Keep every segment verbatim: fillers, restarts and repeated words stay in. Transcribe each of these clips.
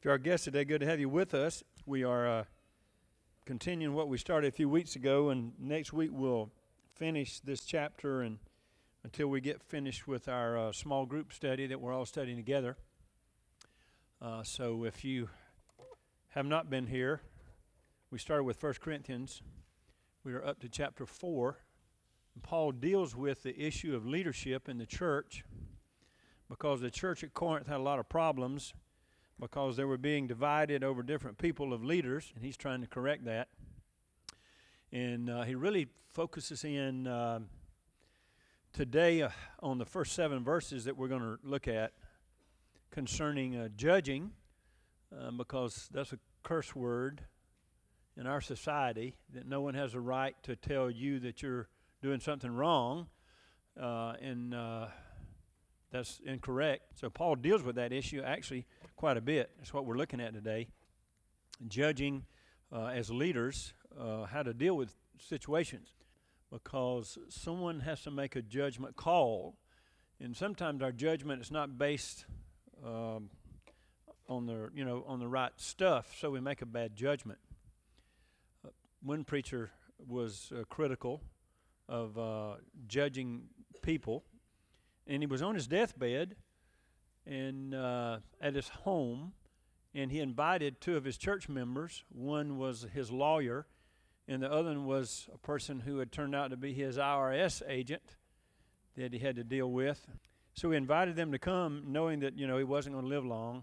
To our guests today, good to have you with us. We are uh, continuing what we started a few weeks ago, and next week we'll finish this chapter and until we get finished with our uh, small group study that we're all studying together. Uh, so if you have not been here, we started with First Corinthians. We are up to chapter four. And Paul deals with the issue of leadership in the church because the church at Corinth had a lot of problems because they were being divided over different people of leaders, and he's trying to correct that. And uh, he really focuses in uh, today uh, on the first seven verses that we're going to look at concerning uh, judging, uh, because that's a curse word in our society, that no one has a right to tell you that you're doing something wrong, uh, and uh, that's incorrect. So Paul deals with that issue actually quite a bit. That's what we're looking at today. Judging uh, as leaders, uh, how to deal with situations, because someone has to make a judgment call, and sometimes our judgment is not based um, on the you know on the right stuff, so we make a bad judgment. Uh, one preacher was uh, critical of uh, judging people. And he was on his deathbed and uh, at his home, and he invited two of his church members. One was his lawyer, and the other one was a person who had turned out to be his I R S agent that he had to deal with. So he invited them to come, knowing that, you know, he wasn't going to live long.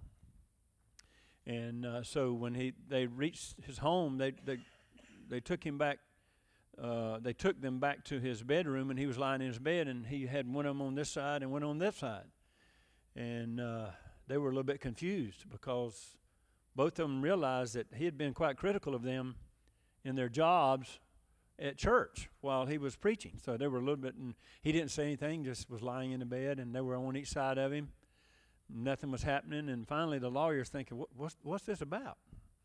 And uh, so when he they reached his home, they they they took him back. Uh, they took them back to his bedroom, and he was lying in his bed, and he had one of them on this side and one on this side. And uh, they were a little bit confused because both of them realized that he had been quite critical of them in their jobs at church while he was preaching. So they were a little bit, and he didn't say anything, just was lying in the bed, and they were on each side of him. Nothing was happening, and finally the lawyer's thinking, what, what's, what's this about?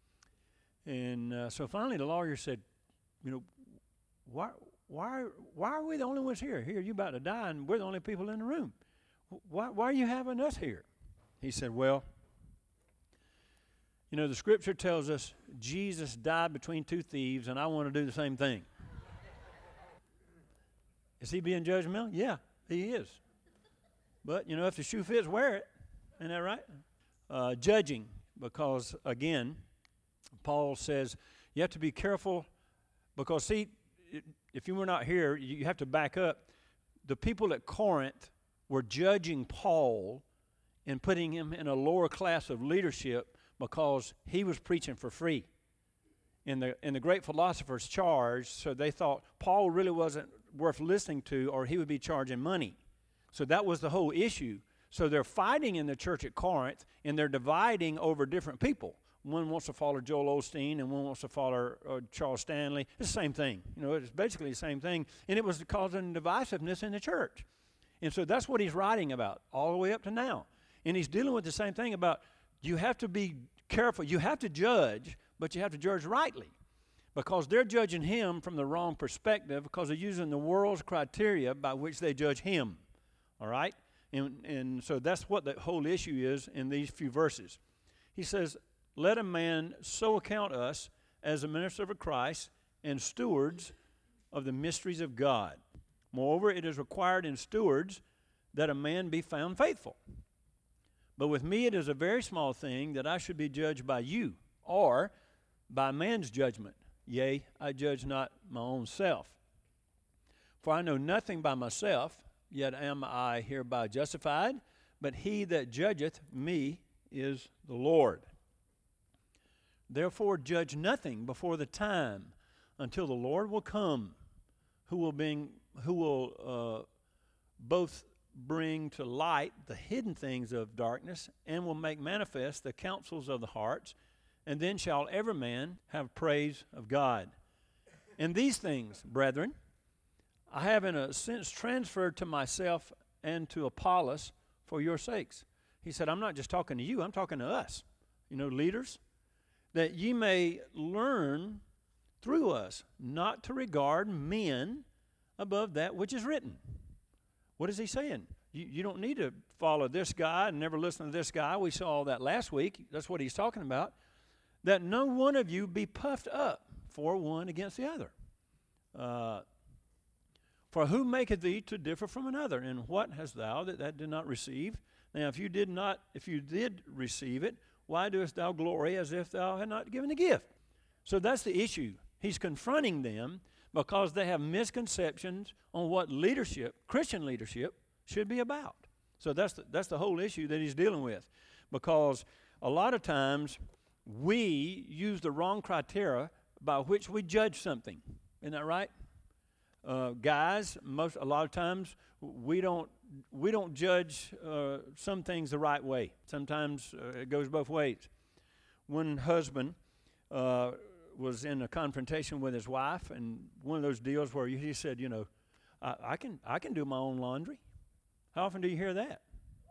And uh, so finally the lawyer said, you know, Why, why, why are we the only ones here? Here, you're about to die, and we're the only people in the room. Why, why are you having us here? He said, well, you know, the scripture tells us Jesus died between two thieves, and I want to do the same thing. Is he being judgmental? Yeah, he is. But, you know, if the shoe fits, wear it. Isn't that right? Uh, judging, because, again, Paul says you have to be careful because, see, if you were not here, you have to back up. The people at Corinth were judging Paul and putting him in a lower class of leadership because he was preaching for free. And the, and the great philosophers charged, so they thought Paul really wasn't worth listening to, or he would be charging money. So that was the whole issue. So they're fighting in the church at Corinth, and they're dividing over different people. One wants to follow Joel Osteen, and one wants to follow uh, Charles Stanley. It's the same thing. You know, it's basically the same thing. And it was causing divisiveness in the church. And so that's what he's writing about all the way up to now. And he's dealing with the same thing about you have to be careful. You have to judge, but you have to judge rightly. Because they're judging him from the wrong perspective because they're using the world's criteria by which they judge him. All right? And, and so that's what the whole issue is in these few verses. He says, let a man so account us as a minister of Christ and stewards of the mysteries of God. Moreover, it is required in stewards that a man be found faithful. But with me it is a very small thing that I should be judged by you, or by man's judgment. Yea, I judge not my own self. For I know nothing by myself, yet am I hereby justified, but he that judgeth me is the Lord. Therefore judge nothing before the time until the Lord will come, who will bring, who will uh, both bring to light the hidden things of darkness and will make manifest the counsels of the hearts, and then shall every man have praise of God. And these things, brethren, I have in a sense transferred to myself and to Apollos for your sakes. He said, I'm not just talking to you, I'm talking to us, you know, leaders, that ye may learn through us not to regard men above that which is written. What is he saying? You, you don't need to follow this guy and never listen to this guy. We saw all that last week. That's what he's talking about. That no one of you be puffed up for one against the other. Uh, for who maketh thee to differ from another? And what hast thou that thou did not receive? Now, if you did not, if you did receive it, why doest thou glory as if thou had not given the gift? So that's the issue. He's confronting them because they have misconceptions on what leadership, Christian leadership, should be about. So that's the, that's the whole issue that he's dealing with. Because a lot of times we use the wrong criteria by which we judge something. Isn't that right? Uh, guys, most a lot of times we don't we don't judge uh, some things the right way. Sometimes uh, it goes both ways. One husband uh, was in a confrontation with his wife, and one of those deals where he said, "You know, I, I can I can do my own laundry." How often do you hear that?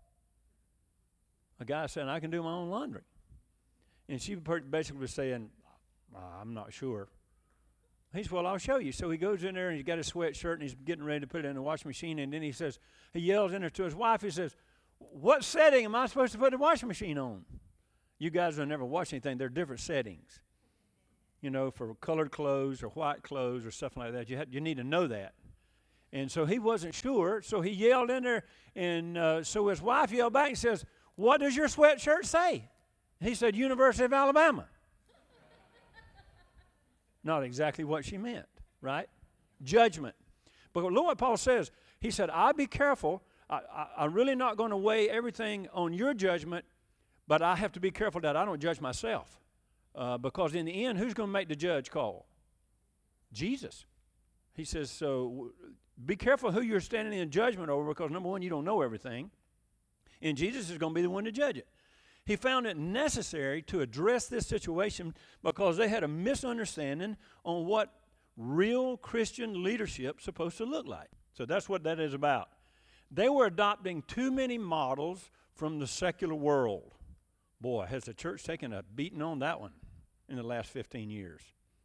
A guy saying, "I can do my own laundry," and she basically was saying, "I'm not sure." He said, "Well, I'll show you." So he goes in there and he's got a sweatshirt and he's getting ready to put it in the washing machine. And then he says, he yells in there to his wife. He says, "What setting am I supposed to put the washing machine on?" You guys will never watch anything. There are different settings, you know, for colored clothes or white clothes or stuff like that. You have, you need to know that. And so he wasn't sure. So he yelled in there. And uh, so his wife yelled back and says, "What does your sweatshirt say?" He said, "University of Alabama." Not exactly what she meant, right? Judgment. But look what Paul says. He said, "I be careful. I, I, I'm really not going to weigh everything on your judgment, but I have to be careful that I don't judge myself. Uh, because in the end, who's going to make the judge call? Jesus." He says, so be careful who you're standing in judgment over, because number one, you don't know everything. And Jesus is going to be the one to judge it. He found it necessary to address this situation because they had a misunderstanding on what real Christian leadership is supposed to look like. So that's what that is about. They were adopting too many models from the secular world. Boy, has the church taken a beating on that one in the last fifteen years.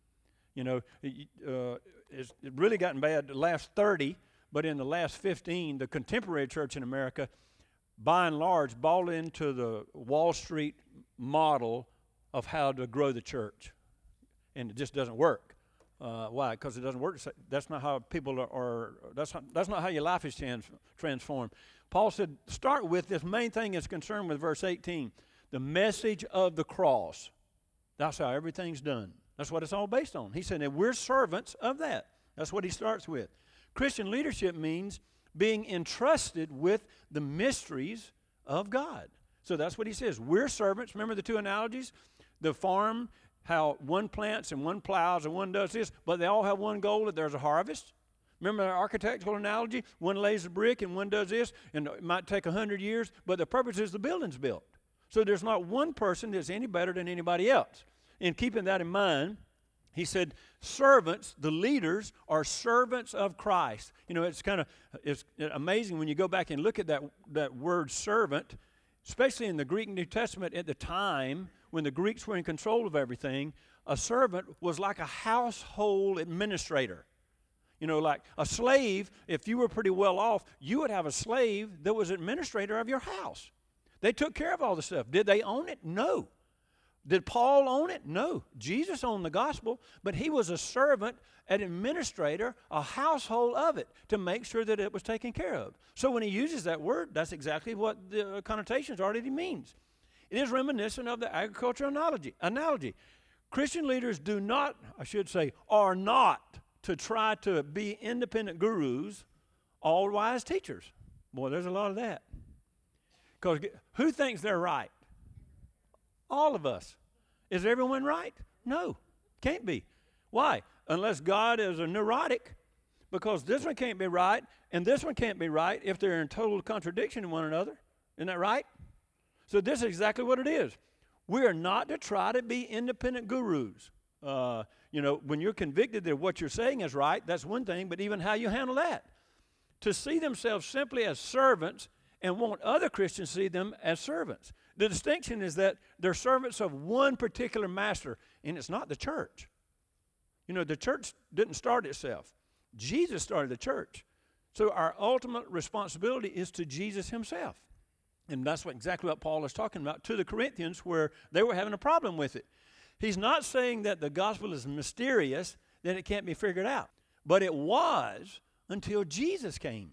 You know, it, uh, it's it really gotten bad the last thirty, but in the last fifteen, the contemporary church in America, by and large, bought into the Wall Street model of how to grow the church. And it just doesn't work. Uh, why? Because it doesn't work. That's not how people are, are that's, not, that's not how your life is trans, transformed. Paul said, start with this main thing is concerned with verse eighteen, the message of the cross. That's how everything's done. That's what it's all based on. He said that we're servants of that. That's what he starts with. Christian leadership means being entrusted with the mysteries of God. So that's what he says. We're servants. Remember the two analogies? The farm, how one plants and one plows and one does this, but they all have one goal, that there's a harvest. Remember the architectural analogy? One lays the brick and one does this, and it might take a hundred years, but the purpose is the building's built. So there's not one person that's any better than anybody else. And keeping that in mind, he said, servants, the leaders, are servants of Christ. You know, it's kind of it's amazing when you go back and look at that, that word servant, especially in the Greek New Testament at the time when the Greeks were in control of everything. A servant was like a household administrator. You know, like a slave, if you were pretty well off, you would have a slave that was administrator of your house. They took care of all the stuff. Did they own it? No. Did Paul own it? No. Jesus owned the gospel, but he was a servant, an administrator, a household of it to make sure that it was taken care of. So when he uses that word, that's exactly what the connotations already means. It is reminiscent of the agricultural analogy. analogy. Christian leaders do not, I should say, are not to try to be independent gurus, all-wise teachers. Boy, there's a lot of that. Because who thinks they're right? All of us. Is everyone right? No, can't be. Why? Unless God is a neurotic, because this one can't be right and this one can't be right if they're in total contradiction in one another. Isn't that right? So this is exactly what it is. We are not to try to be independent gurus. Uh, you know, when you're convicted that what you're saying is right, that's one thing, but even how you handle that. To see themselves simply as servants and want other Christians to see them as servants. The distinction is that they're servants of one particular master, and it's not the church. You know, the church didn't start itself. Jesus started the church. So our ultimate responsibility is to Jesus himself. And that's what, exactly what Paul is talking about to the Corinthians, where they were having a problem with it. He's not saying that the gospel is mysterious, that it can't be figured out. But it was until Jesus came.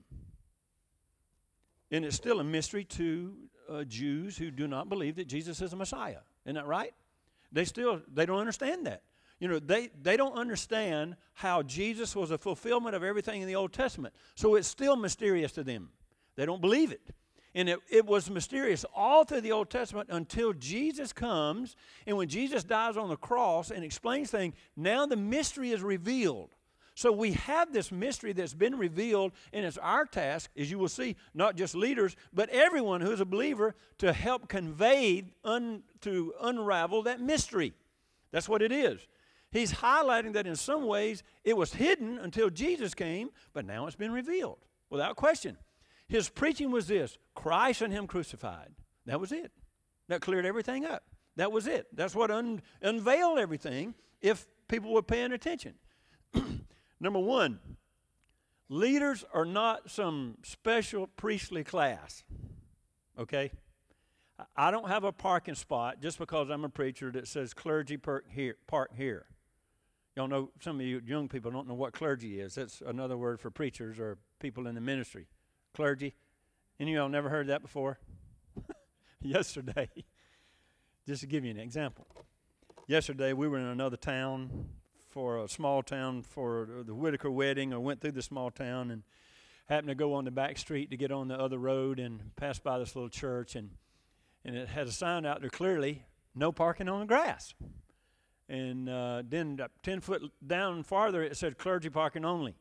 And it's still a mystery to uh, Jews who do not believe that Jesus is a Messiah. Isn't that right? They still, they don't understand that. You know, they, they don't understand how Jesus was a fulfillment of everything in the Old Testament. So it's still mysterious to them. They don't believe it. And it, it was mysterious all through the Old Testament until Jesus comes. And when Jesus dies on the cross and explains things, now the mystery is revealed. So we have this mystery that's been revealed, and it's our task, as you will see, not just leaders, but everyone who is a believer to help convey, un, to unravel that mystery. That's what it is. He's highlighting that in some ways it was hidden until Jesus came, but now it's been revealed, without question. His preaching was this: Christ and Him crucified. That was it. That cleared everything up. That was it. That's what un- unveiled everything if people were paying attention. Number one, leaders are not some special priestly class, okay? I don't have a parking spot just because I'm a preacher that says clergy park here. Park here. Y'all know, some of you young people don't know what clergy is. That's another word for preachers or people in the ministry. Clergy. Any of y'all never heard that before? Yesterday, just to give you an example. Yesterday, we were in another town for a small town for the Whitaker wedding. I went through the small town and happened to go on the back street to get on the other road and pass by this little church, and and it had a sign out there clearly, no parking on the grass. And uh, then ten foot down farther, it said clergy parking only.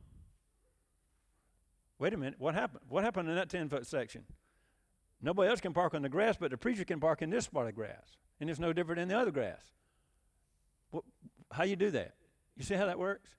Wait a minute, what happened? What happened in that ten foot section? Nobody else can park on the grass, but the preacher can park in this spot of grass, and it's no different than the other grass. What, how you do that? You see how that works?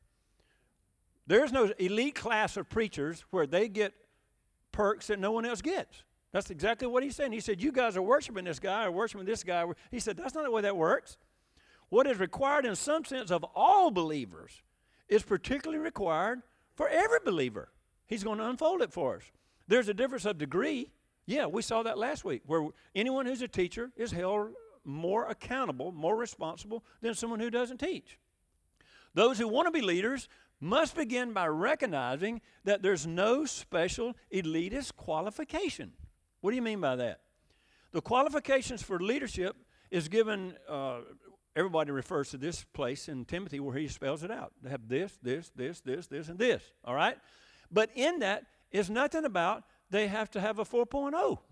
There's no elite class of preachers where they get perks that no one else gets. That's exactly what he's saying. He said, you guys are worshiping this guy or worshiping this guy. He said, that's not the way that works. What is required in some sense of all believers is particularly required for every believer. He's going to unfold it for us. There's a difference of degree. Yeah, we saw that last week, where anyone who's a teacher is held more accountable, more responsible than someone who doesn't teach. Those who want to be leaders must begin by recognizing that there's no special elitist qualification. What do you mean by that? The qualifications for leadership is given, uh, everybody refers to this place in Timothy where he spells it out. They have this, this, this, this, this, and this, all right? But in that is nothing about they have to have a four point oh.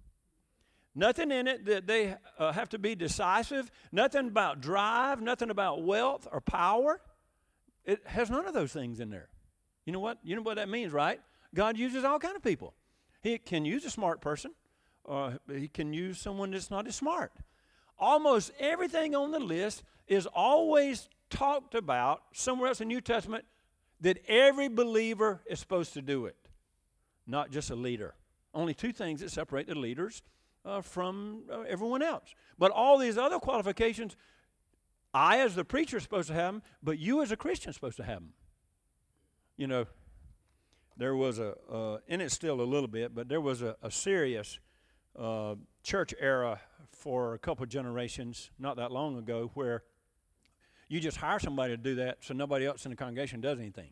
Nothing in it that they uh, have to be decisive, nothing about drive, nothing about wealth or power. It has none of those things in there. You know what? You know what that means, right? God uses all kind of people. He can use a smart person, or he can use someone that's not as smart. Almost everything on the list is always talked about somewhere else in the New Testament that every believer is supposed to do it, not just a leader. Only two things that separate the leaders uh, from uh, everyone else. But all these other qualifications, I as the preacher is supposed to have them, but you as a Christian is supposed to have them. You know, there was a, uh, and it's still a little bit, but there was a, a serious uh, church era for a couple of generations not that long ago where you just hire somebody to do that so nobody else in the congregation does anything.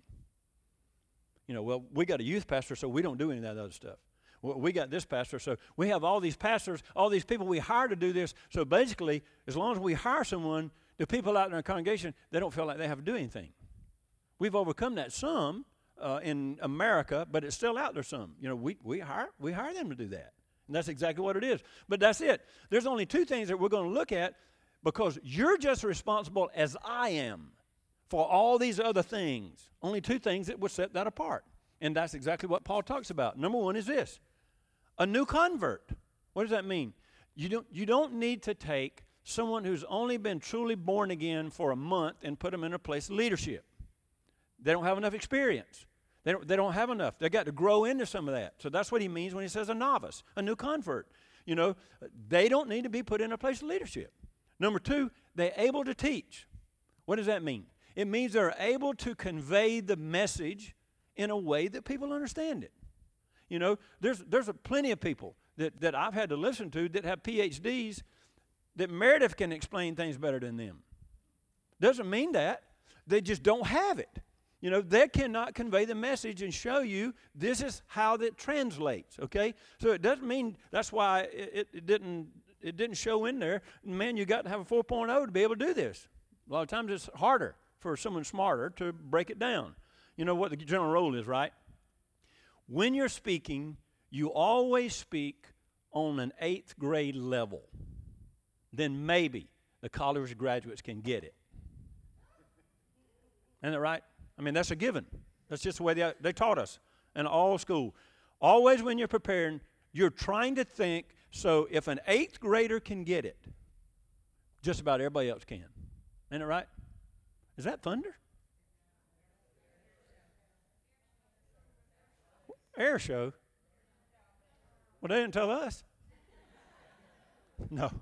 You know, well, we got a youth pastor, so we don't do any of that other stuff. Well, we got this pastor, so we have all these pastors, all these people we hire to do this. So basically, as long as we hire someone, the people out in our congregation, they don't feel like they have to do anything. We've overcome that some uh, in America, but it's still out there some. You know, we, we, hire, we hire them to do that. And that's exactly what it is. But that's it. There's only two things that we're going to look at because you're just responsible as I am for all these other things. Only two things that would set that apart. And that's exactly what Paul talks about. Number one is this, a new convert. What does that mean? You don't, you don't need to take someone who's only been truly born again for a month and put them in a place of leadership. They don't have enough experience. They don't, they don't have enough. They've got to grow into some of that. So that's what he means when he says a novice, a new convert. You know, they don't need to be put in a place of leadership. Number two, they're able to teach. What does that mean? It means they're able to convey the message in a way that people understand it. You know, there's there's a plenty of people that, that I've had to listen to that have P H Ds that Meredith can explain things better than them. Doesn't mean that. They just don't have it. You know, they cannot convey the message and show you this is how that translates, okay? So it doesn't mean that's why it, it, it didn't it didn't show in there. Man, you got to have a four point oh to be able to do this. A lot of times it's harder for someone smarter to break it down. You know what the general rule is, right? When you're speaking, you always speak on an eighth grade level. Then maybe the college graduates can get it. Isn't that right? I mean, that's a given. That's just the way they, they taught us in all school. Always when you're preparing, you're trying to think, so if an eighth grader can get it, just about everybody else can. Isn't it right? Is that thunder? Air show? Well, they didn't tell us. No.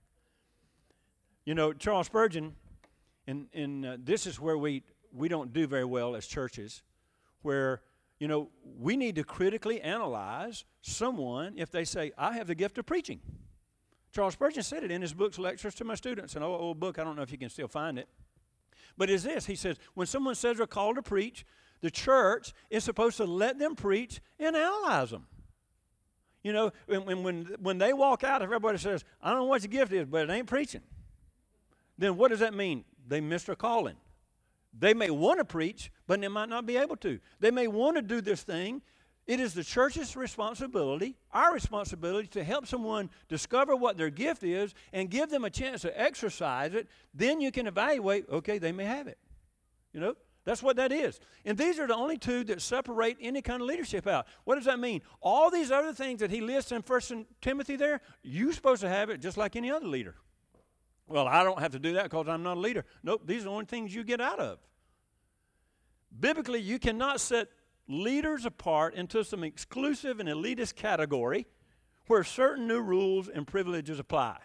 You know, Charles Spurgeon, and, and uh, this is where we... we don't do very well as churches, where, you know, we need to critically analyze someone if they say, I have the gift of preaching. Charles Spurgeon said it in his books, Lectures to My Students, an old, old book. I don't know if you can still find it. But it's this. He says, when someone says they're called to preach, the church is supposed to let them preach and analyze them. You know, when, when, when they walk out, if everybody says, I don't know what your gift is, but it ain't preaching, then what does that mean? They missed their calling. They may want to preach, but they might not be able to. They may want to do this thing. It is the church's responsibility, our responsibility, to help someone discover what their gift is and give them a chance to exercise it. Then you can evaluate, okay, they may have it. You know, that's what that is. And these are the only two that separate any kind of leadership out. What does that mean? All these other things that he lists in First Timothy there, you're supposed to have it just like any other leader. Well, I don't have to do that because I'm not a leader. Nope, these are the only things you get out of. Biblically, you cannot set leaders apart into some exclusive and elitist category where certain new rules and privileges apply.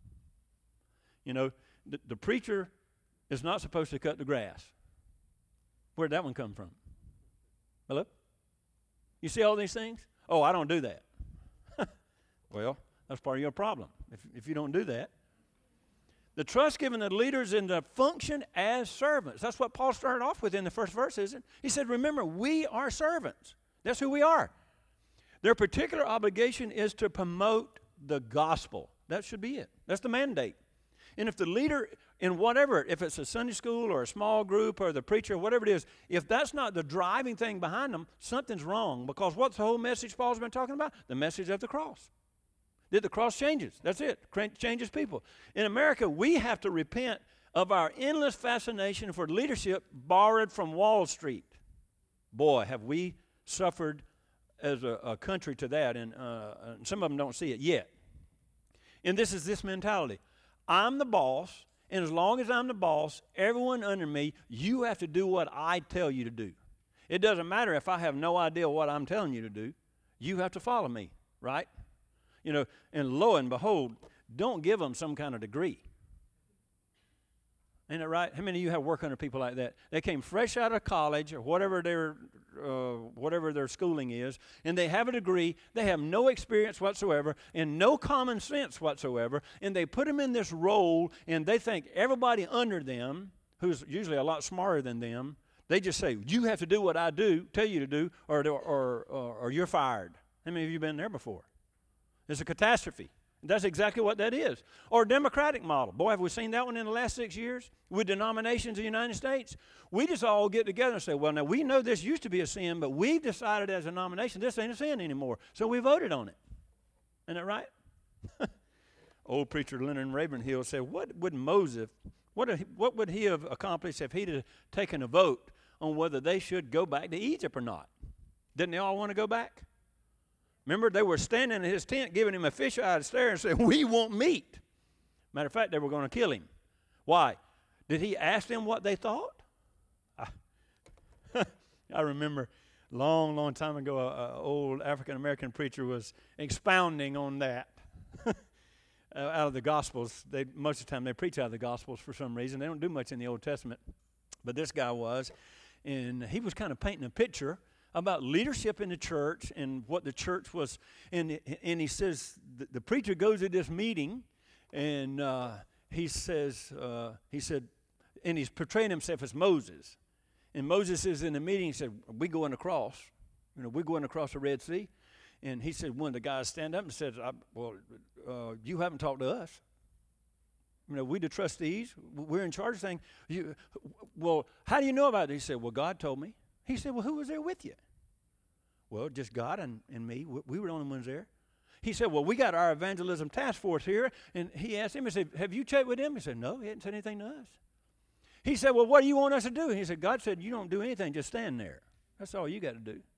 You know, the, the preacher is not supposed to cut the grass. Where'd that one come from? Hello? You see all these things? Oh, I don't do that. Well, that's part of your problem if, if you don't do that. The trust given to leaders in the function as servants. That's what Paul started off with in the first verse, isn't it? He said, remember, we are servants. That's who we are. Their particular obligation is to promote the gospel. That should be it. That's the mandate. And if the leader in whatever, if it's a Sunday school or a small group or the preacher, whatever it is, if that's not the driving thing behind them, something's wrong. Because what's the whole message Paul's been talking about? The message of the cross. That the cross changes. That's it. Changes people. In America, we have to repent of our endless fascination for leadership borrowed from Wall Street. Boy, have we suffered as a, a country to that, and uh, some of them don't see it yet. And this is this mentality. I'm the boss, and as long as I'm the boss, everyone under me, you have to do what I tell you to do. It doesn't matter if I have no idea what I'm telling you to do. You have to follow me, right? You know, and lo and behold, don't give them some kind of degree. Ain't that right? How many of you have work under people like that? They came fresh out of college or whatever their uh, whatever their schooling is, and they have a degree. They have no experience whatsoever and no common sense whatsoever, and they put them in this role, and they think everybody under them, who's usually a lot smarter than them, they just say, you have to do what I do, tell you to do, or, or, or, or you're fired. How many of you have been there before? It's a catastrophe. That's exactly what that is. Or Democratic model. Boy, have we seen that one in the last six years with denominations in the United States? We just all get together and say, well, now we know this used to be a sin, but we've decided as a denomination this ain't a sin anymore. So we voted on it. Isn't that right? Old preacher Leonard Ravenhill said, what would Moses, what, what would he have accomplished if he'd have taken a vote on whether they should go back to Egypt or not? Didn't they all want to go back? Remember, they were standing in his tent giving him a fish-eyed stare and saying, we want meat. Matter of fact, they were going to kill him. Why? Did he ask them what they thought? I, I remember a long, long time ago, an old African-American preacher was expounding on that. uh, out of the Gospels. They, most of the time they preach out of the Gospels for some reason. They don't do much in the Old Testament. But this guy was. And he was kind of painting a picture about leadership in the church and what the church was. And, and he says, the, the preacher goes to this meeting, and uh, he says, uh, he said, and he's portraying himself as Moses. And Moses is in the meeting. He said, we going across. You know, we're going across the Red Sea. And he said, one of the guys stand up and said, I, well, uh, you haven't talked to us. You know, we the trustees, we're in charge of saying, you, well, how do you know about it? He said, well, God told me. He said, well, who was there with you? Well, just God and, and me. We were the only ones there. He said, well, we got our evangelism task force here. And he asked him, he said, have you checked with him? He said, no, he hadn't said anything to us. He said, well, what do you want us to do? He said, God said, you don't do anything, just stand there. That's all you got to do.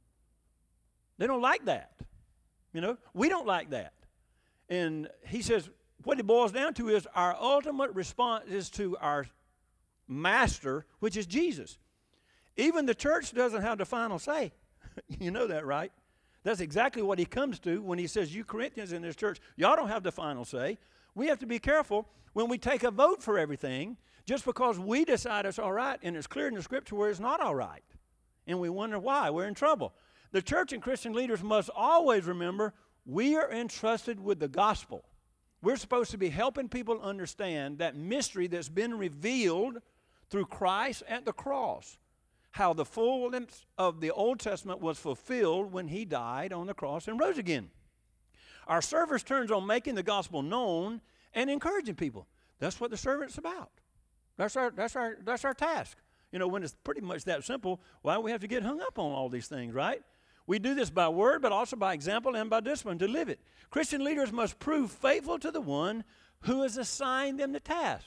They don't like that. You know, we don't like that. And he says, what it boils down to is our ultimate response is to our master, which is Jesus. Even the church doesn't have the final say. You know that, right? That's exactly what he comes to when he says, you Corinthians in this church, y'all don't have the final say. We have to be careful when we take a vote for everything just because we decide it's all right, and it's clear in the scripture where it's not all right. And we wonder why. We're in trouble. The church and Christian leaders must always remember we are entrusted with the gospel. We're supposed to be helping people understand that mystery that's been revealed through Christ at the cross. How the fullness of the Old Testament was fulfilled when he died on the cross and rose again. Our service turns on making the gospel known and encouraging people. That's what the servant's about. That's our, that's our, that's our task. You know, when it's pretty much that simple, why do we have to get hung up on all these things, right? We do this by word, but also by example and by discipline to live it. Christian leaders must prove faithful to the one who has assigned them the task.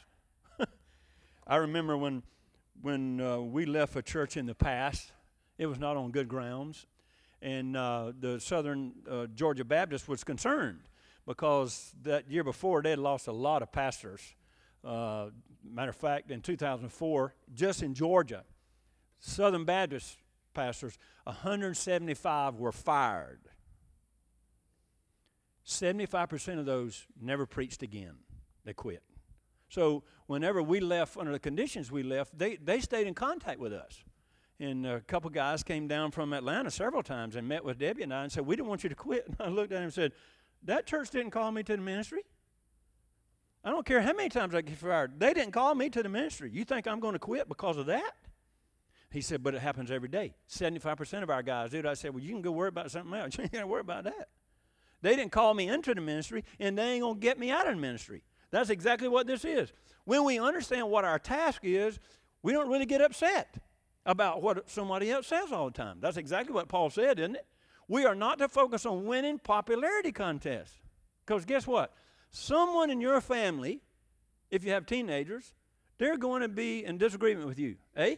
I remember when when uh, we left a church in the past, it was not on good grounds, and uh, the Southern uh, Georgia Baptist was concerned because that year before they had lost a lot of pastors. Uh, matter of fact, in two thousand four, just in Georgia, Southern Baptist pastors, one hundred seventy-five were fired. seventy-five percent of those never preached again. They quit. So whenever we left, under the conditions we left, they, they stayed in contact with us. And a couple guys came down from Atlanta several times and met with Debbie and I and said, we didn't want you to quit. And I looked at him and said, that church didn't call me to the ministry. I don't care how many times I get fired. They didn't call me to the ministry. You think I'm going to quit because of that? He said, but it happens every day. seventy-five percent of our guys do it. I said, well, you can go worry about something else. You ain't got to worry about that. They didn't call me into the ministry, and they ain't going to get me out of the ministry. That's exactly what this is. When we understand what our task is, we don't really get upset about what somebody else says all the time. That's exactly what Paul said, isn't it? We are not to focus on winning popularity contests. Because guess what? Someone in your family, if you have teenagers, they're going to be in disagreement with you. Eh?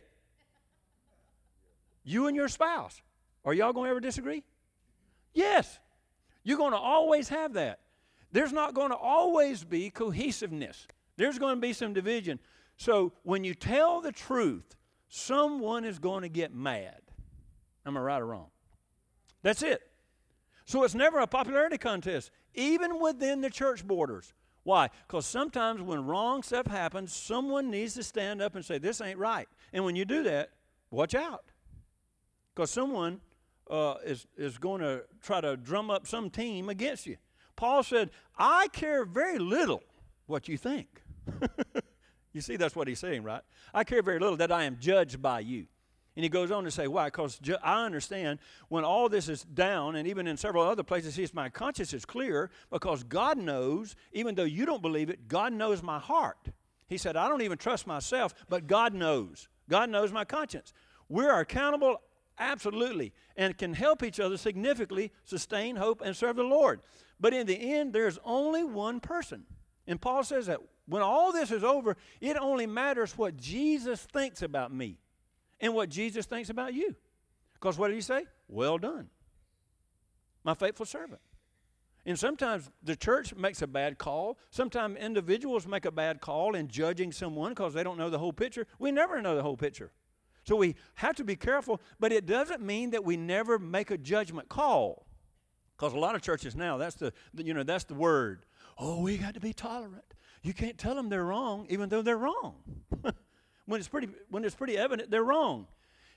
You and your spouse. Are y'all going to ever disagree? Yes. You're going to always have that. There's not going to always be cohesiveness. There's going to be some division. So when you tell the truth, someone is going to get mad. Am I right or wrong? That's it. So it's never a popularity contest, even within the church borders. Why? Because sometimes when wrong stuff happens, someone needs to stand up and say, this ain't right. And when you do that, watch out. Because someone uh, is, is going to try to drum up some team against you. Paul said, I care very little what you think. You see, that's what he's saying, right? I care very little that I am judged by you. And he goes on to say, why? Because ju- I understand when all this is down, and even in several other places, he says, my conscience is clear because God knows, even though you don't believe it, God knows my heart. He said, I don't even trust myself, but God knows. God knows my conscience. We're accountable, absolutely, and can help each other significantly sustain hope and serve the Lord. But in the end, there's only one person. And Paul says that when all this is over, it only matters what Jesus thinks about me and what Jesus thinks about you. Because what did he say? Well done, my faithful servant. And sometimes the church makes a bad call. Sometimes individuals make a bad call in judging someone because they don't know the whole picture. We never know the whole picture. So we have to be careful, but it doesn't mean that we never make a judgment call. Because a lot of churches now, that's the, you know, that's the word. Oh, we got to be tolerant. You can't tell them they're wrong, even though they're wrong. when it's pretty, when it's pretty evident, they're wrong.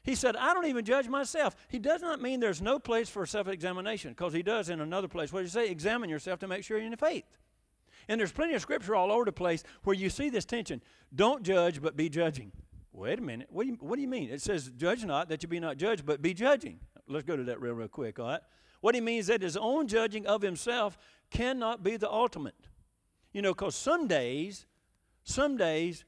He said, I don't even judge myself. He does not mean there's no place for self-examination, because he does in another place. What does he say? Examine yourself to make sure you're in the faith. And there's plenty of scripture all over the place where you see this tension. Don't judge, but be judging. Wait a minute. What do you, what do you mean? It says, judge not, that you be not judged, but be judging. Let's go to that real, real quick, all right? What he means is that his own judging of himself cannot be the ultimate. You know, because some days, some days,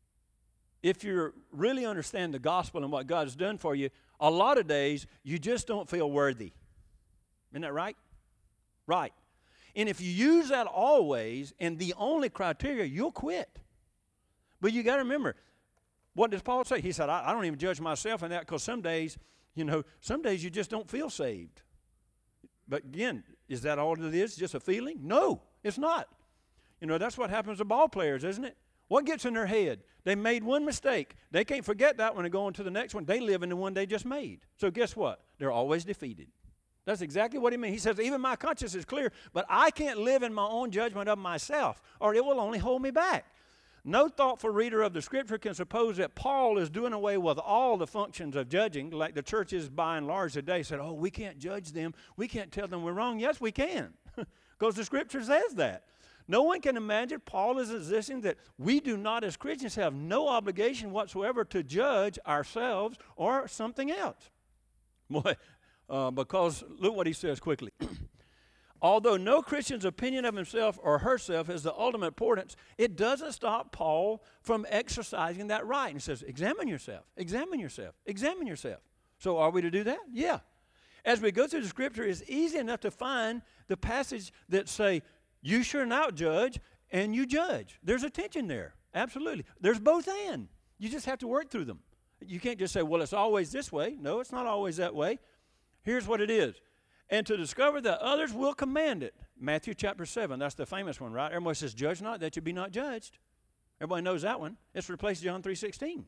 if you really understand the gospel and what God has done for you, a lot of days you just don't feel worthy. Isn't that right? Right. And if you use that always and the only criteria, you'll quit. But you got to remember, what does Paul say? He said, I, I don't even judge myself in that, because some days, you know, some days you just don't feel saved. But again, is that all it is? Just a feeling? No, it's not. You know, that's what happens to ball players, isn't it? What gets in their head? They made one mistake. They can't forget that when they go on to the next one. They live in the one they just made. So guess what? They're always defeated. That's exactly what he means. He says, even my conscience is clear, but I can't live in my own judgment of myself, or it will only hold me back. No thoughtful reader of the Scripture can suppose that Paul is doing away with all the functions of judging, like the churches by and large today said, oh, we can't judge them. We can't tell them we're wrong. Yes, we can, because the Scripture says that. No one can imagine Paul is insisting that we do not, as Christians, have no obligation whatsoever to judge ourselves or something else. Boy, uh, because look what he says quickly. Although no Christian's opinion of himself or herself is the ultimate importance, it doesn't stop Paul from exercising that right. And he says, examine yourself, examine yourself, examine yourself. So are we to do that? Yeah. As we go through the Scripture, it's easy enough to find the passage that say, you sure not judge, and you judge. There's a tension there. Absolutely. There's both and. You just have to work through them. You can't just say, well, it's always this way. No, it's not always that way. Here's what it is. And to discover that others will command it. Matthew chapter seven, that's the famous one, right? Everybody says, judge not, that you be not judged. Everybody knows that one. It's replaced John three sixteen.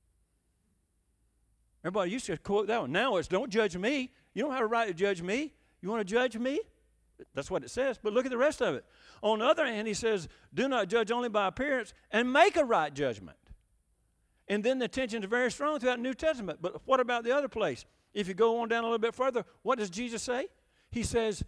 Everybody used to quote that one. Now it's, don't judge me. You don't have a right to judge me. You want to judge me? That's what it says, but look at the rest of it. On the other hand, he says, do not judge only by appearance, and make a right judgment. And then the tension is very strong throughout the New Testament. But what about the other place? If you go on down a little bit further, what does Jesus say? He says,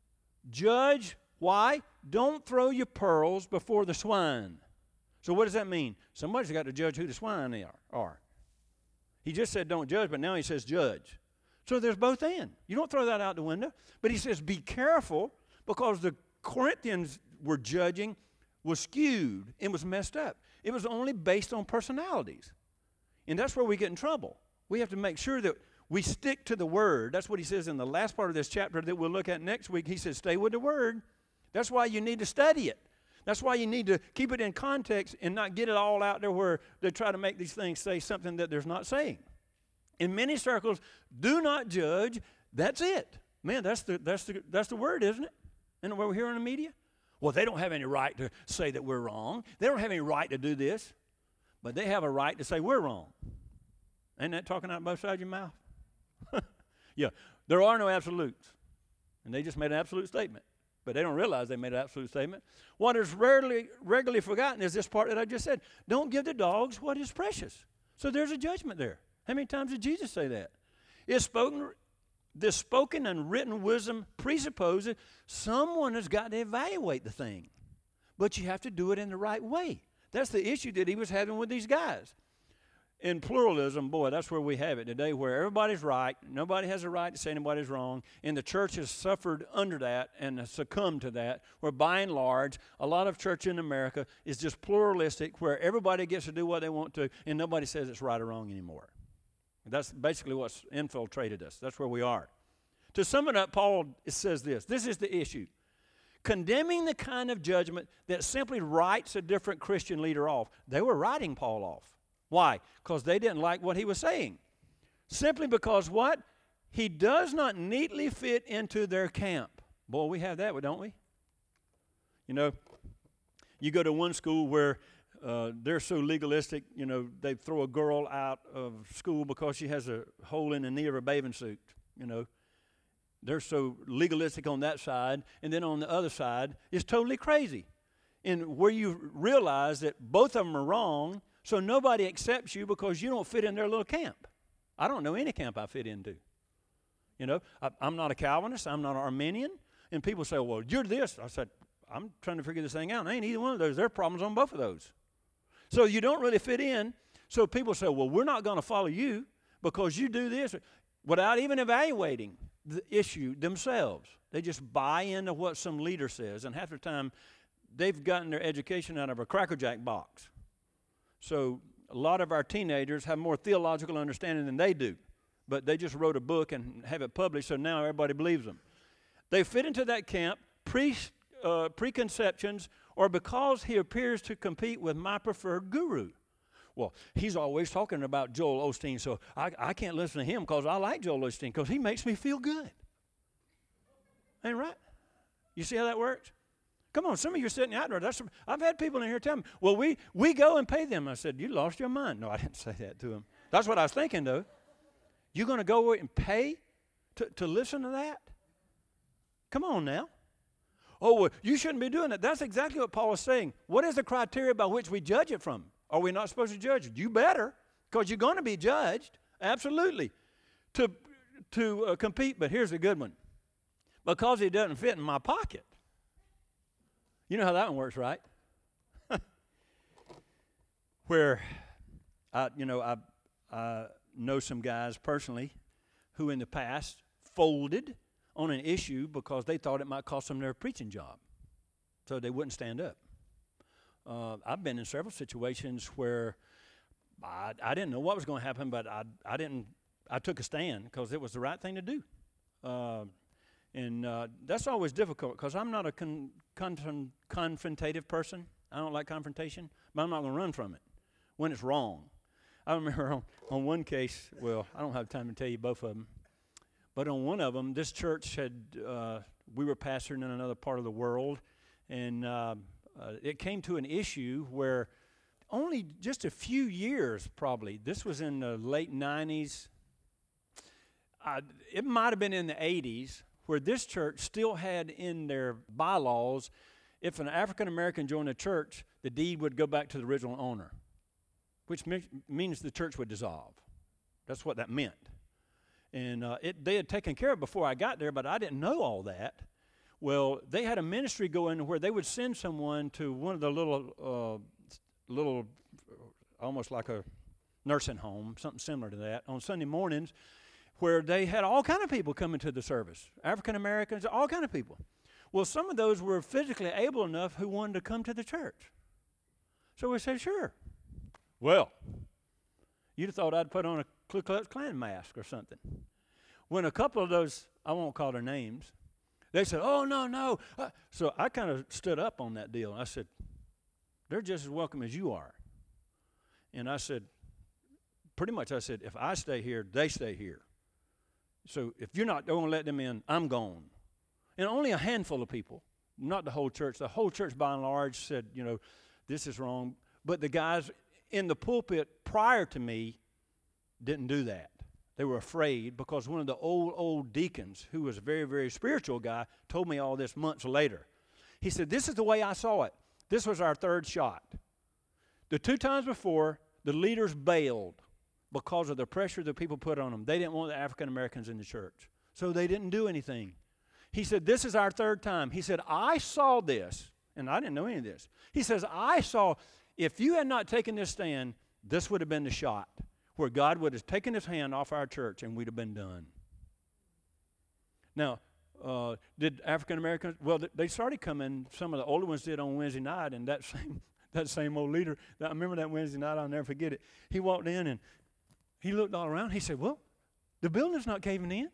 judge, why? Don't throw your pearls before the swine. So what does that mean? Somebody's got to judge who the swine are. He just said don't judge, but now he says judge. So there's both and. You don't throw that out the window. But he says be careful, because the Corinthians were judging was skewed and was messed up. It was only based on personalities. And that's where we get in trouble. We have to make sure that we stick to the Word. That's what he says in the last part of this chapter that we'll look at next week. He says stay with the Word. That's why you need to study it. That's why you need to keep it in context and not get it all out there where they try to make these things say something that they're not saying. In many circles, do not judge. That's it. Man, that's the, that's the, that's the word, isn't it? Isn't what we're hearing in the media? Well, they don't have any right to say that we're wrong. They don't have any right to do this. But they have a right to say we're wrong. Ain't that talking out both sides of your mouth? Yeah, there are no absolutes. And they just made an absolute statement. But they don't realize they made an absolute statement. What is rarely, regularly forgotten is this part that I just said. Don't give the dogs what is precious. So there's a judgment there. How many times did Jesus say that? It's spoken, this spoken and written wisdom presupposes someone has got to evaluate the thing. But you have to do it in the right way. That's the issue that he was having with these guys. In pluralism, boy, that's where we have it today, where everybody's right. Nobody has a right to say anybody's wrong. And the church has suffered under that and has succumbed to that, where by and large, a lot of church in America is just pluralistic, where everybody gets to do what they want to, and nobody says it's right or wrong anymore. That's basically what's infiltrated us. That's where we are. To sum it up, Paul says this. This is the issue. Condemning the kind of judgment that simply writes a different Christian leader off. They were writing Paul off. Why? Because they didn't like what he was saying. Simply because what? He does not neatly fit into their camp. Boy, we have that, don't we? You know, you go to one school where Uh, they're so legalistic, you know, they throw a girl out of school because she has a hole in the knee of her bathing suit, you know. They're so legalistic on that side. And then on the other side, it's totally crazy. And where you realize that both of them are wrong, so nobody accepts you because you don't fit in their little camp. I don't know any camp I fit into. You know, I, I'm not a Calvinist. I'm not an Arminian. And people say, well, you're this. I said, I'm trying to figure this thing out. I ain't either one of those. There are problems on both of those. So you don't really fit in. So people say, well, we're not going to follow you because you do this, without even evaluating the issue themselves. They just buy into what some leader says. And half the time, they've gotten their education out of a Cracker Jack box. So a lot of our teenagers have more theological understanding than they do. But they just wrote a book and have it published, so now everybody believes them. They fit into that camp, pre, uh, preconceptions, or because he appears to compete with my preferred guru. Well, he's always talking about Joel Osteen, so I, I can't listen to him because I like Joel Osteen because he makes me feel good. Ain't right? You see how that works? Come on, some of you are sitting out there. That's, I've had people in here tell me, well, we, we go and pay them. I said, you lost your mind. No, I didn't say that to them. That's what I was thinking, though. You're going to go and pay to, to listen to that? Come on now. Oh, well, you shouldn't be doing that. That's exactly what Paul is saying. What is the criteria by which we judge it from? Are we not supposed to judge it? You better, because you're going to be judged. Absolutely. To, to uh, compete, but here's a good one. Because it doesn't fit in my pocket. You know how that one works, right? Where, I, you know, I... I know some guys personally who in the past folded on an issue because they thought it might cost them their preaching job. So they wouldn't stand up. Uh, I've been in several situations where I, I didn't know what was going to happen, but I, I didn't. I took a stand because it was the right thing to do. Uh, and uh, that's always difficult because I'm not a con, con, confrontative person. I don't like confrontation, but I'm not going to run from it when it's wrong. I remember on, on one case, well, I don't have time to tell you both of them, but on one of them, this church had, uh, we were pastoring in another part of the world, and uh, uh, it came to an issue where only just a few years probably, this was in the late nineties, uh, it might have been in the eighties, where this church still had in their bylaws, if an African American joined a church, the deed would go back to the original owner, which me- means the church would dissolve. That's what that meant. And uh, it, they had taken care of it before I got there, but I didn't know all that. Well, they had a ministry going where they would send someone to one of the little, uh, little, almost like a nursing home, something similar to that, on Sunday mornings, where they had all kind of people coming to the service, African Americans, all kind of people. Well, some of those were physically able enough who wanted to come to the church. So we said, sure. Well, you'd have thought I'd put on a Ku Klux Klan mask or something. When a couple of those, I won't call their names, they said, oh, no, no. Uh, so I kind of stood up on that deal. I said, they're just as welcome as you are. And I said, pretty much I said, if I stay here, they stay here. So if you're not going to let them in, I'm gone. And only a handful of people, not the whole church. The whole church, by and large, said, you know, this is wrong. But the guys in the pulpit prior to me didn't do that. They were afraid because one of the old, old deacons, who was a very, very spiritual guy, told me all this months later. He said, this is the way I saw it. This was our third shot. The two times before, the leaders bailed because of the pressure that people put on them. They didn't want the African Americans in the church, so they didn't do anything. He said, this is our third time. He said, I saw this, and I didn't know any of this. He says, I saw, if you had not taken this stand, this would have been the shot where God would have taken his hand off our church and we'd have been done. Now, uh, did African Americans, well, they started coming, some of the older ones did on Wednesday night, and that same, that same old leader, I remember that Wednesday night, I'll never forget it. He walked in and he looked all around. He said, well, the building's not caving in.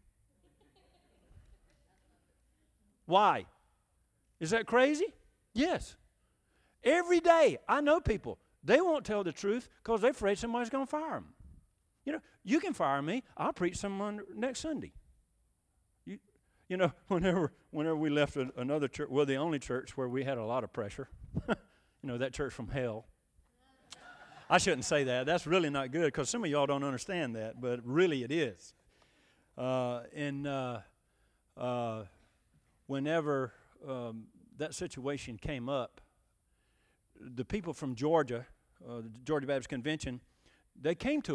Why? Is that crazy? Yes. Every day, I know people, they won't tell the truth because they're afraid somebody's going to fire them. You know, you can fire me. I'll preach someone next Sunday. You, you know, whenever whenever we left a, another church, well, the only church where we had a lot of pressure, you know, that church from hell. I shouldn't say that. That's really not good because some of y'all don't understand that, but really it is. Uh, and uh, uh, whenever um, that situation came up, the people from Georgia, uh, the Georgia Baptist Convention, they came to us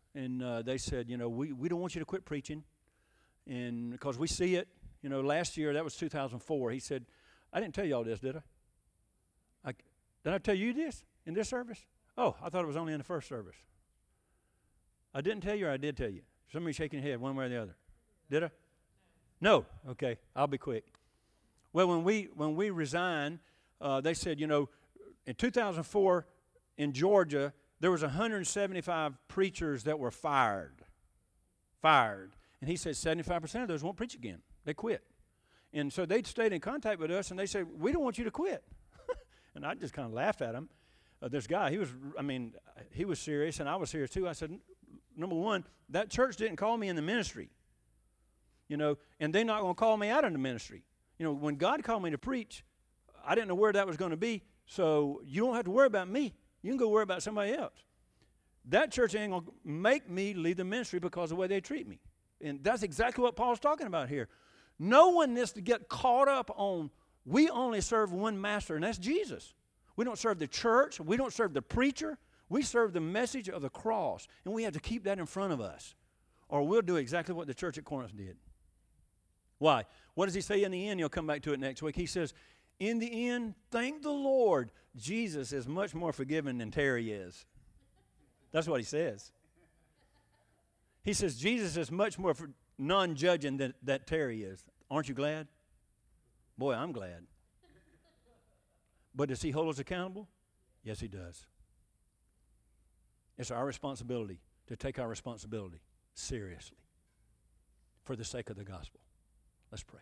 and uh, they said, you know, we, we don't want you to quit preaching, and because we see it. You know, last year, that was two thousand four, he said, I didn't tell you all this, did I? I did I tell you this in this service? Oh, I thought it was only in the first service. I didn't tell you or I did tell you? Somebody shaking your head one way or the other. Did I? No. Okay, I'll be quick. Well, when we when we resigned, uh, they said, you know, in two thousand four in Georgia, there was one hundred seventy-five preachers that were fired. Fired. And he said seventy-five percent of those won't preach again. They quit. And so they stayed in contact with us, and they said, we don't want you to quit. And I just kind of laughed at him. Uh, this guy, he was, I mean, he was serious, and I was serious too. I said, number one, that church didn't call me in the ministry. You know, and they're not going to call me out of the ministry. You know, when God called me to preach, I didn't know where that was going to be, so you don't have to worry about me. You can go worry about somebody else. That church ain't going to make me leave the ministry because of the way they treat me. And that's exactly what Paul's talking about here. No one needs to get caught up on, we only serve one master, and that's Jesus. We don't serve the church. We don't serve the preacher. We serve the message of the cross, and we have to keep that in front of us, or we'll do exactly what the church at Corinth did. Why? What does he say in the end? You'll come back to it next week. He says, in the end, thank the Lord, Jesus is much more forgiving than Terry is. That's what he says. He says, Jesus is much more for non-judging than that Terry is. Aren't you glad? Boy, I'm glad. But does he hold us accountable? Yes, he does. It's our responsibility to take our responsibility seriously for the sake of the gospel. Let's pray.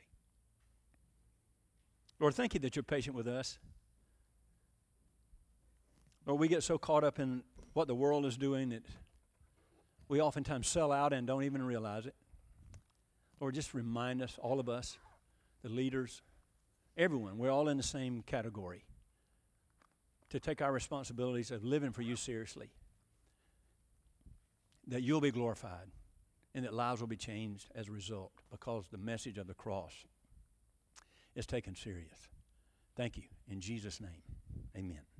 Lord, thank you that you're patient with us. Lord, we get so caught up in what the world is doing that we oftentimes sell out and don't even realize it. Lord, just remind us, all of us, the leaders, everyone, we're all in the same category, to take our responsibilities of living for you seriously, that you'll be glorified and that lives will be changed as a result because the message of the cross is taken serious. Thank you. In Jesus' name, amen.